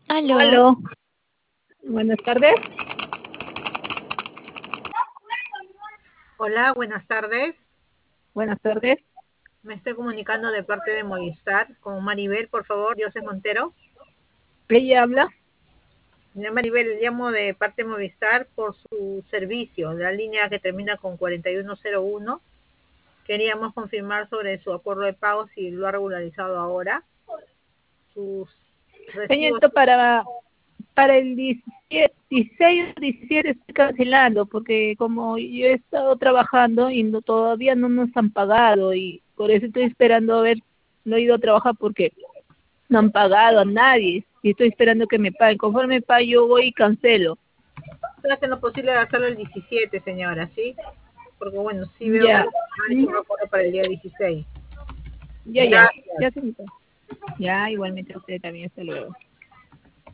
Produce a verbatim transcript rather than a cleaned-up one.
Aló, Aló, buenas tardes. Hola, buenas tardes. Buenas tardes. Me estoy comunicando de parte de Movistar con Maribel, por favor, José Montero. Ella habla. Señora Maribel, le llamo de parte de Movistar por su servicio, de la línea que termina con cuarenta y uno cero uno. Queríamos confirmar sobre su acuerdo de pago, si lo ha regularizado ahora. Sus recibos. Señorito, para, para el diecisiete, dieciséis o diecisiete estoy cancelando porque como yo he estado trabajando y no, todavía no nos han pagado y por eso estoy esperando a ver, no he ido a trabajar porque no han pagado a nadie y estoy esperando que me paguen. Conforme pague yo voy y cancelo. Estoy haciendo lo posible de hacerlo el diecisiete, señora, ¿sí? Porque bueno, sí veo que Ya, han hecho mm, un acuerdo para el día dieciséis. ya, ya, ya, Gracias. señorita. Ya, igualmente a usted también, hasta luego.